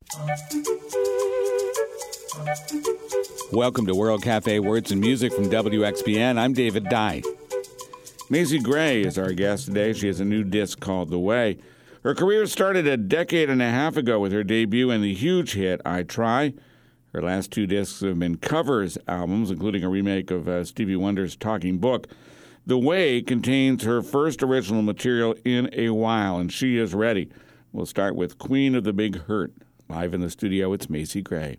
Welcome to World Cafe Words and Music from WXBN. I'm David Dye. Macy Gray is our guest today. She has a new disc called The Way. Her career started a decade and a half ago with her debut and the huge hit, I Try. Her last two discs have been covers albums, including a remake of Stevie Wonder's Talking Book. The Way contains her first original material in a while, and she is ready. We'll start with Queen of the Big Hurt. Live in the studio, it's Macy Gray.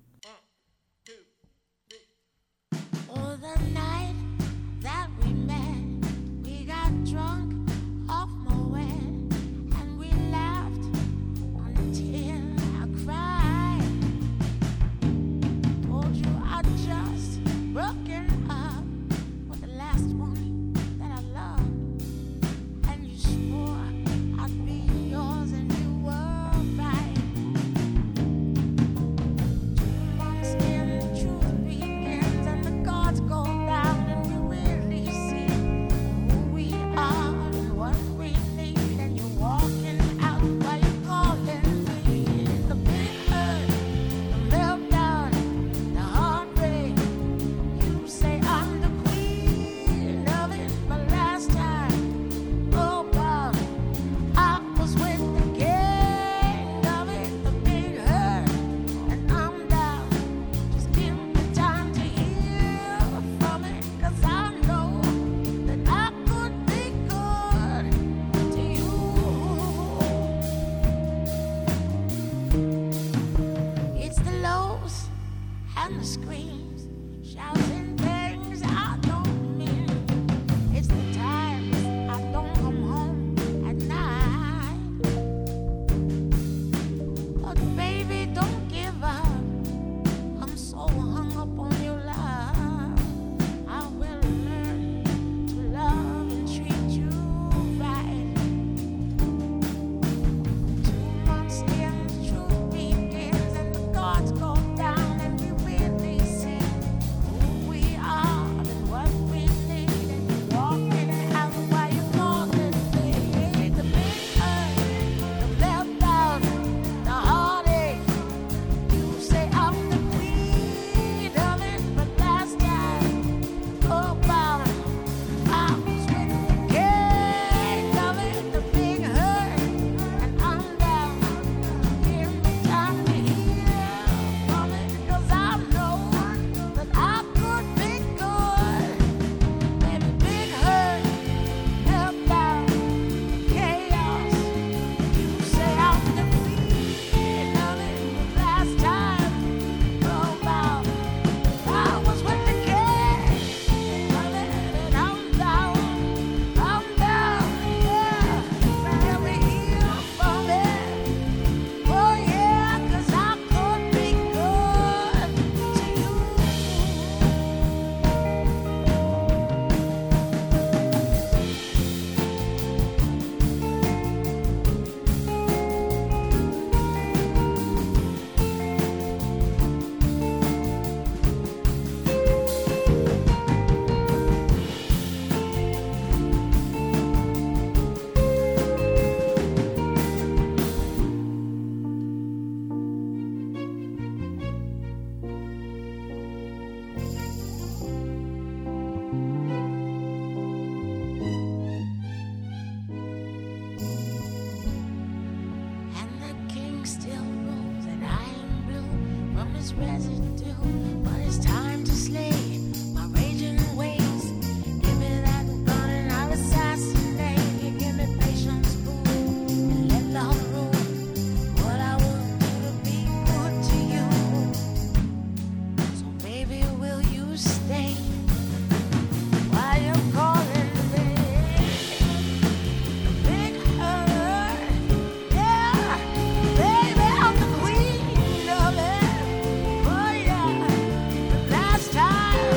Time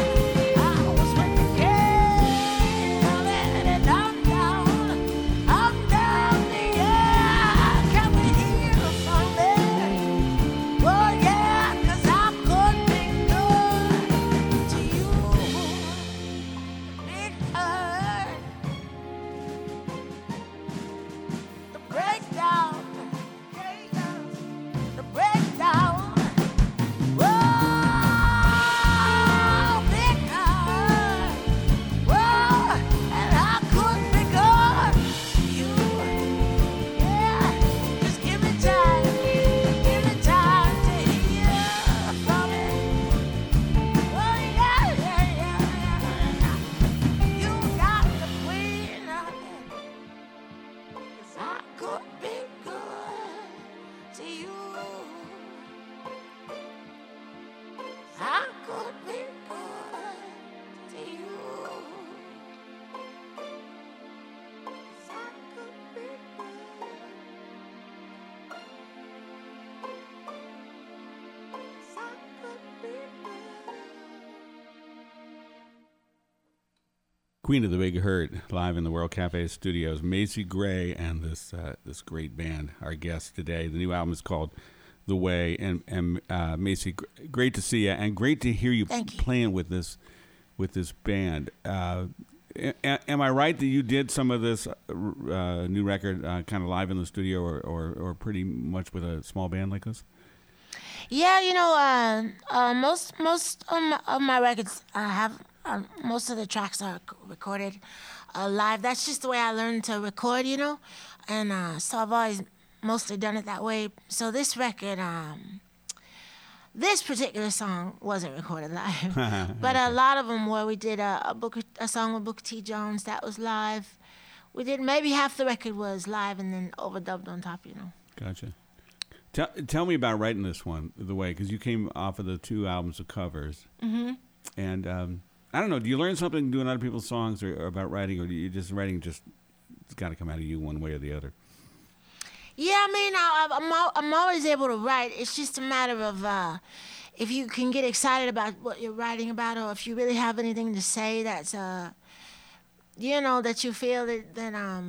Queen of the Big Hurt, live in the World Cafe studios. Macy Gray and this great band, our guest today. The new album is called The Way. And Macy, great to see you, and great to hear you playing with this band. Am I right that you did some of this new record kind of live in the studio, or pretty much with a small band like this? Yeah, most of my records have. Most of the tracks are recorded live. That's just the way I learned to record, and so I've always mostly done it that way. So this record, this particular song wasn't recorded live, but a lot of them were. We did a song with Booker T. Jones that was live. We did maybe half the record was live and then overdubbed on top, Gotcha. Tell me about writing this one, The Way, because you came off of the 2 albums of covers. Mm-hmm. And I don't know, do you learn something doing other people's songs or about writing, or do you just writing it's got to come out of you one way or the other? Yeah, I'm always able to write. It's just a matter of if you can get excited about what you're writing about, or if you really have anything to say that's that you feel that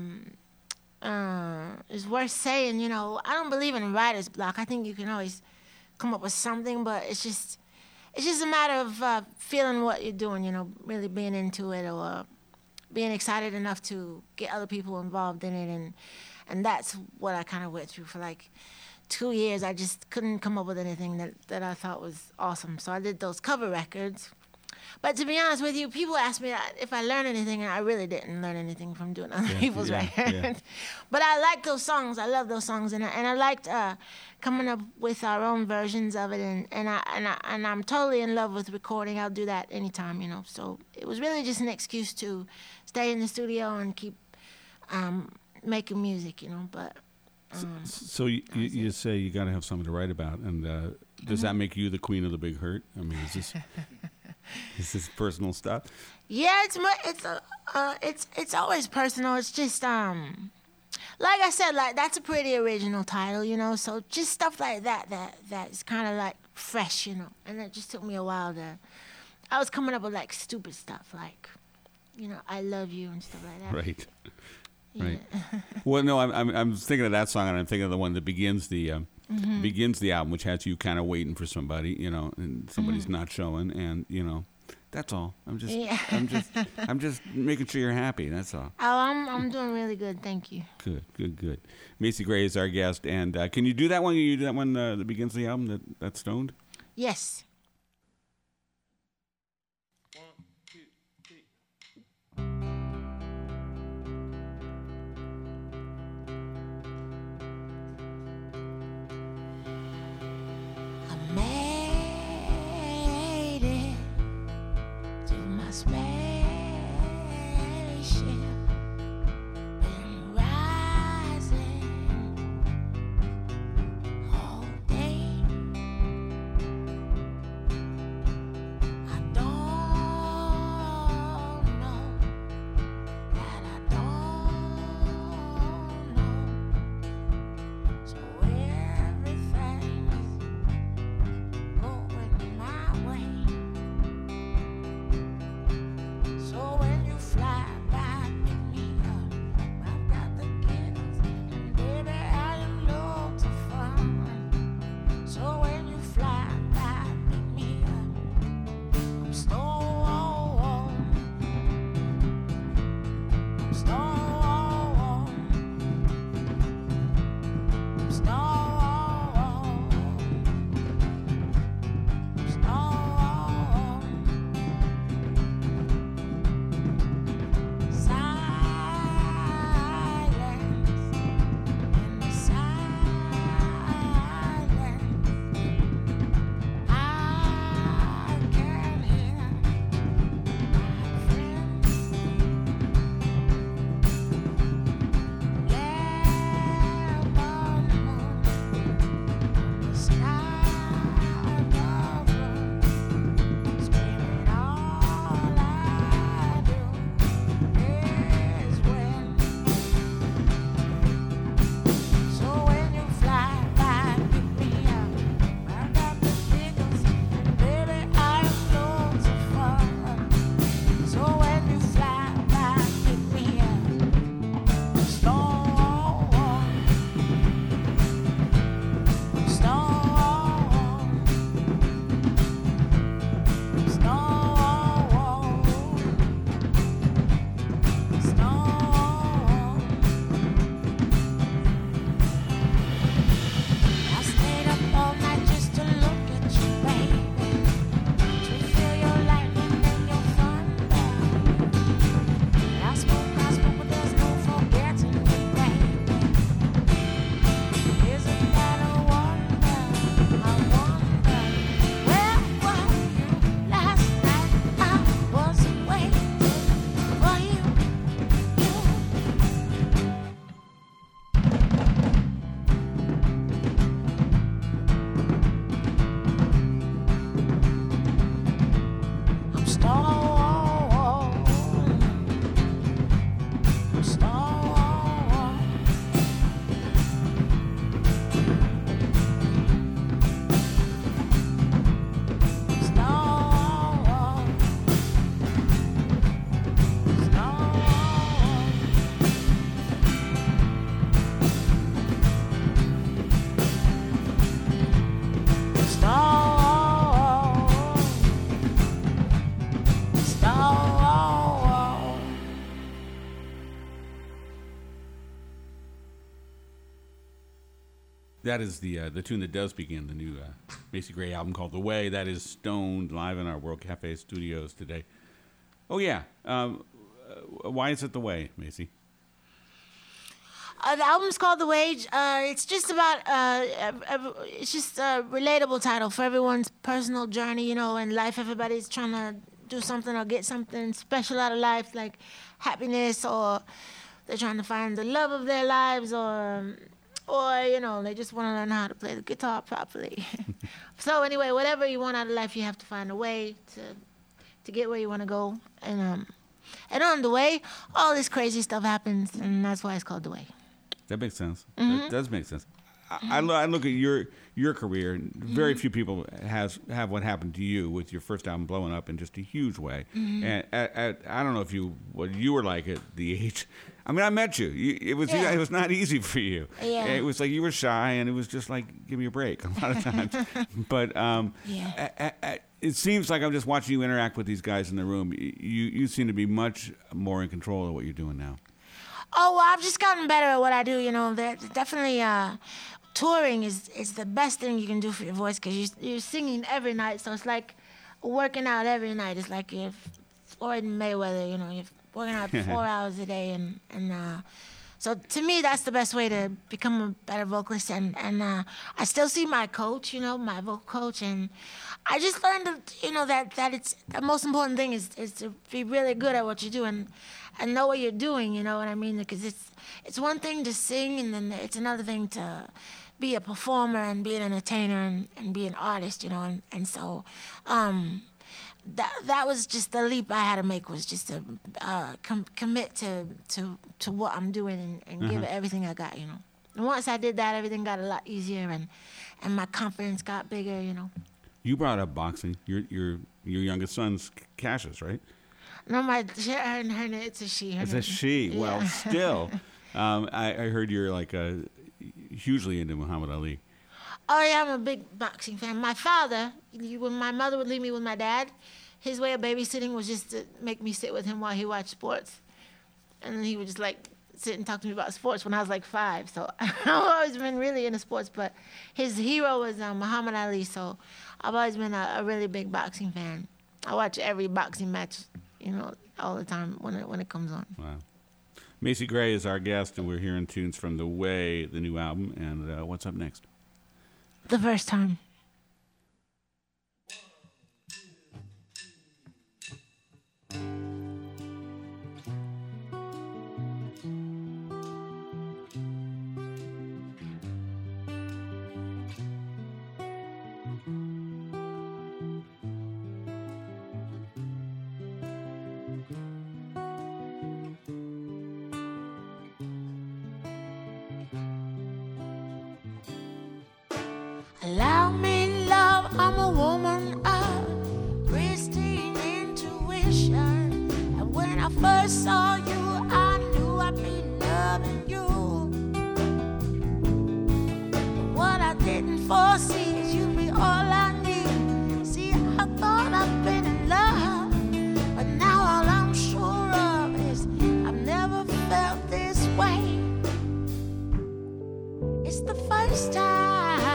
is worth saying. I don't believe in writer's block. I think you can always come up with something, but it's just a matter of feeling what you're doing, really being into it, or being excited enough to get other people involved in it. And that's what I kind of went through for like 2 years. I just couldn't come up with anything that I thought was awesome. So I did those cover records. But to be honest with you, people ask me if I learned anything, and I really didn't learn anything from doing other people's records. Yeah. But I like those songs. I love those songs, and I liked coming up with our own versions of it. And I'm totally in love with recording. I'll do that anytime, So it was really just an excuse to stay in the studio and keep making music, But so you say you got to have something to write about, and does that make you the Queen of the Big Hurt? I mean, is this? Is this personal stuff? Yeah, it's always personal. It's just like I said, like that's a pretty original title, So just stuff like that's kind of like fresh, And it just took me a while I was coming up with like stupid stuff, like I love you and stuff like that. Right. Yeah. Right. Well, no, I'm thinking of that song, and I'm thinking of the one that begins the album, which has you kind of waiting for somebody, and somebody's not showing, and that's all. I'm just making sure you're happy. That's all. Oh, I'm doing really good. Thank you. Good. Macy Gray is our guest, and can you do that one? Can you do that one that begins the album? That's Stoned. Yes. That is the tune that does begin the new Macy Gray album called The Way. That is Stoned live in our World Cafe studios today. Oh, yeah. Why is it The Way, Macy? The album's called The Way. It's just about, it's just a relatable title for everyone's personal journey, you know, in life. Everybody's trying to do something or get something special out of life, like happiness, or they're trying to find the love of their lives, or you know, they just want to learn how to play the guitar properly. So anyway, whatever you want out of life, you have to find a way to get where you want to go. And on the way, all this crazy stuff happens, and that's why it's called The Way. That makes sense. Mm-hmm. That does make sense. I look at your career. Very few people have what happened to you with your first album blowing up in just a huge way. Mm-hmm. And I don't know what you were like at the age. I mean, I met you. It was not easy for you. Yeah. It was like you were shy, and it was just like, give me a break a lot of times. But it seems like I'm just watching you interact with these guys in the room. You seem to be much more in control of what you're doing now. Oh, well, I've just gotten better at what I do, you know. Definitely touring is the best thing you can do for your voice, because you're singing every night, so it's like working out every night. It's like you're Floyd Mayweather, you know, you're working out 4 hours a day, and so to me, that's the best way to become a better vocalist, and I still see my coach, you know, my vocal coach, and I just learned, you know, that it's the most important thing is to be really good at what you do, and know what you're doing, you know what I mean? Because it's one thing to sing, and then it's another thing to be a performer and be an entertainer and be an artist, you know. And so that was just the leap I had to make, was just to commit to what I'm doing and give it everything I got, you know. And once I did that, everything got a lot easier, and my confidence got bigger, you know. You brought up boxing. Your youngest son's Cassius, right? No, it's a she. It's a she. Yeah. Well, still, I heard you're like hugely into Muhammad Ali. Oh, yeah, I'm a big boxing fan. My father, when my mother would leave me with my dad, his way of babysitting was just to make me sit with him while he watched sports. And then he would just like sit and talk to me about sports when I was like 5. So I've always been really into sports, but his hero was Muhammad Ali, so I've always been a really big boxing fan. I watch every boxing match, you know, all the time when it comes on. Wow. Macy Gray is our guest, and we're hearing tunes from The Way, the new album. And what's up next? The First Time. Allow me, love, I'm a woman of pristine intuition. And when I first saw you, I knew I'd be loving you. But what I didn't foresee is you'd be all I need. See, I thought I'd been in love, but now all I'm sure of is I've never felt this way. It's the first time.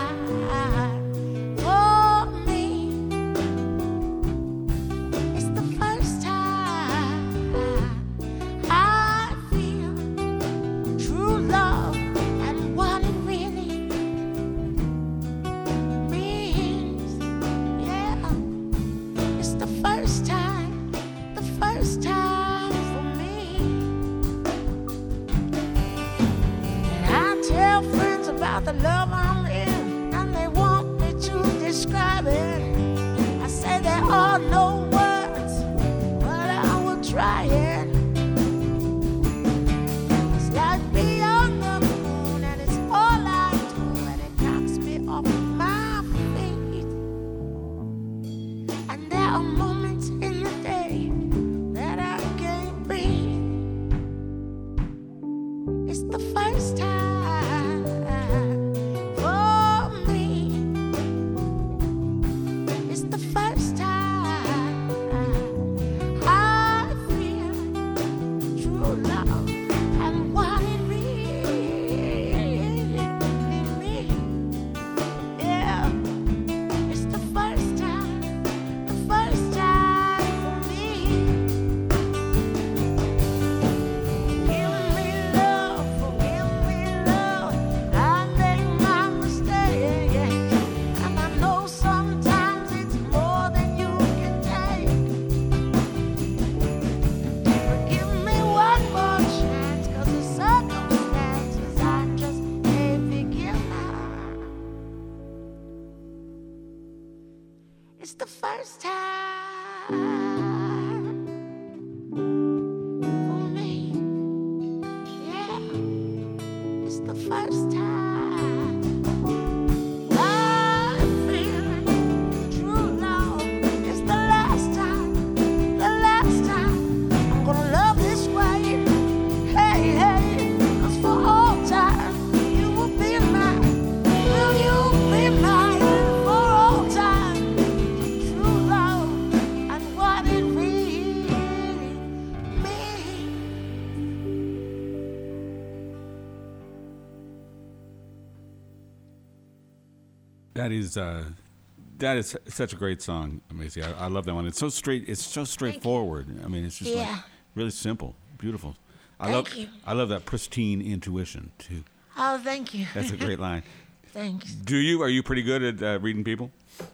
The love I'm in, and they want me to describe it. I say there are no words, but I will try it. It's like beyond the moon, and it's all I do, and it knocks me off my feet. And there are moments in the day that I can't breathe. It's the first time. It's the first time for me. Yeah, it's the first time. I'm feeling true love. It's the last time, the last time I'm gonna love this way. Hey, hey, 'cause for all time you will be mine. Will you be mine for all time? True love and what it really means. That is such a great song, Maisie. I love that one. It's so straight. It's so straightforward. I mean, it's just like Yeah. really simple, beautiful. Thank you. I love that pristine intuition too. Oh, thank you. That's a great line. Thanks. Are you pretty good at reading people?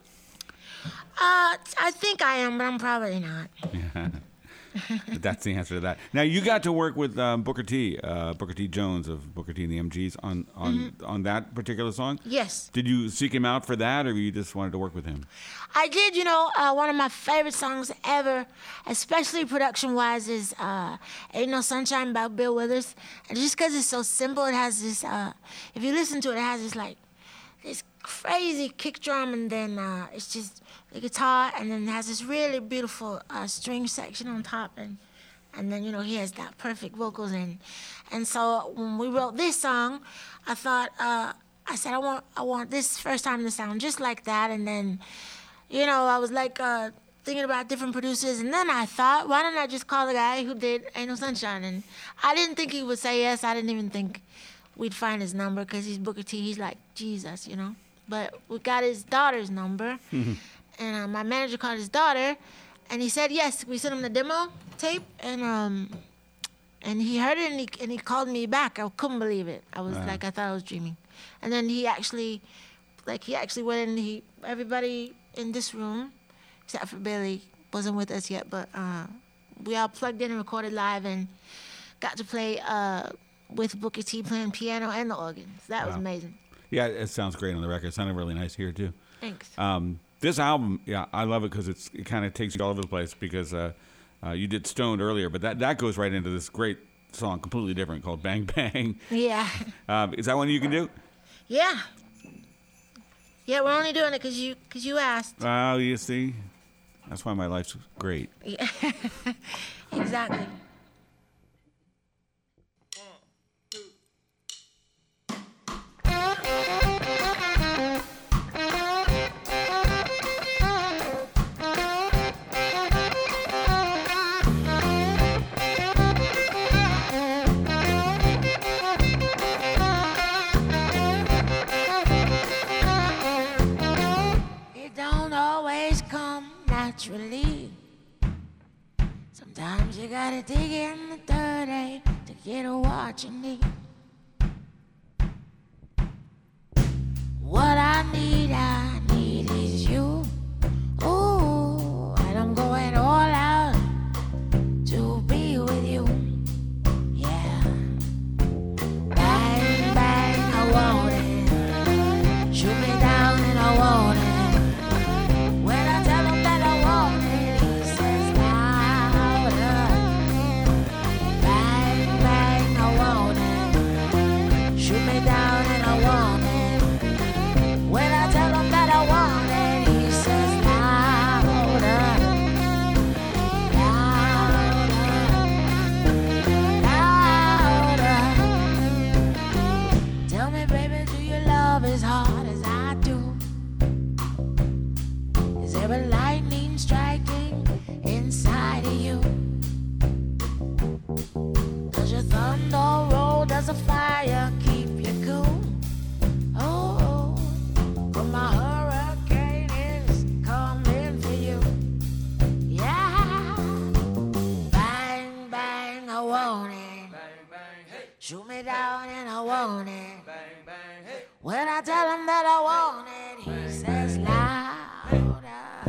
I think I am, but I'm probably not. That's the answer to that. Now you got to work with Booker T Jones of Booker T and the MGs on that particular song. Yes. Did you seek him out for that, or you just wanted to work with him? I did, one of my favorite songs ever, especially production-wise, is Ain't No Sunshine by Bill Withers. And just because it's so simple, it has this, if you listen to it, it has this crazy kick drum, and then it's just the guitar, and then it has this really beautiful string section on top, and then, he has that perfect vocals. And so when we wrote this song, I thought, I said, I want this first time to sound just like that, and then, I was like thinking about different producers, and then I thought, why don't I just call the guy who did Ain't No Sunshine? And I didn't think he would say yes. I didn't even think we'd find his number, because he's Booker T. He's like Jesus, But we got his daughter's number, and my manager called his daughter, and he said yes. We sent him the demo tape, and he heard it, and he called me back. I couldn't believe it. I was like, I thought I was dreaming. And then he actually went in. Everybody in this room, except for Billy, wasn't with us yet, but we all plugged in and recorded live, and got to play with Booker T playing piano and the organ. So that was amazing. Yeah, it sounds great on the record. It sounded really nice here too. Thanks. This album, yeah, I love it because it kind of takes you all over the place, because you did Stoned earlier, but that goes right into this great song, completely different, called Bang Bang. Yeah. Is that one you can do? Yeah. Yeah, we're only doing it because you asked. Well, you see, that's why my life's great. Yeah. Exactly. Naturally, sometimes you gotta dig in the dirty to get what you need. What I need is you. Ooh, and I'm going all out to be with you. Yeah. Bang, bang, I want it. Shoot me down and I want it. Shoot me down and I want it. When I tell him that I want it, he says louder.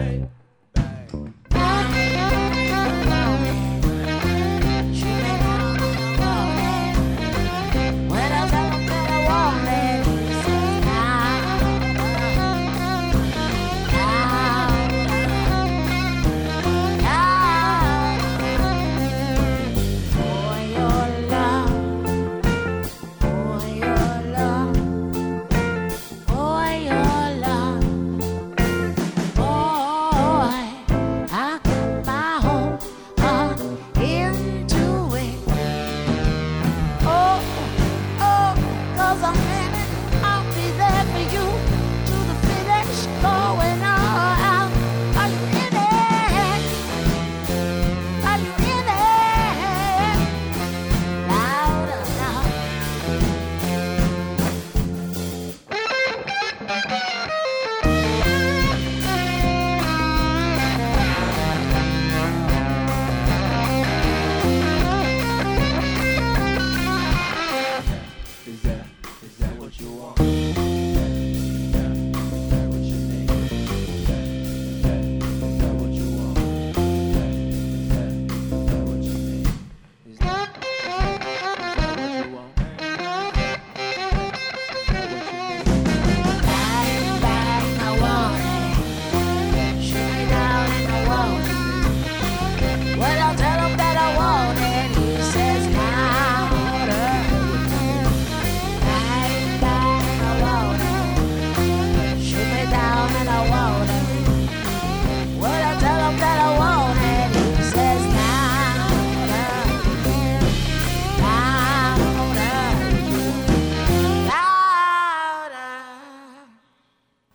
Shoot me down and I want it. When I tell him that I want it, he says louder.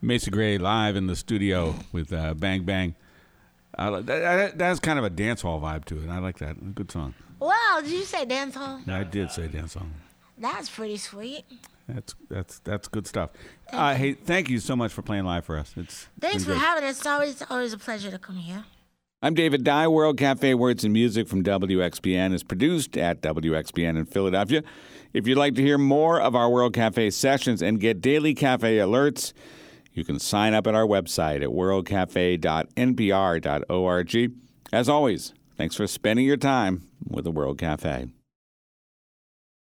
Macy Gray live in the studio with Bang Bang. That's kind of a dance hall vibe to it. I like that. Good song. Wow, did you say dance hall? I did say dance hall. That's pretty sweet. That's good stuff. Hey, thank you so much for playing live for us. Thanks for having us. It's always a pleasure to come here. I'm David Dye. World Cafe Words and Music from WXBN is produced at WXBN in Philadelphia. If you'd like to hear more of our World Cafe sessions and get daily cafe alerts, you can sign up at our website at worldcafe.npr.org. As always, thanks for spending your time with the World Cafe.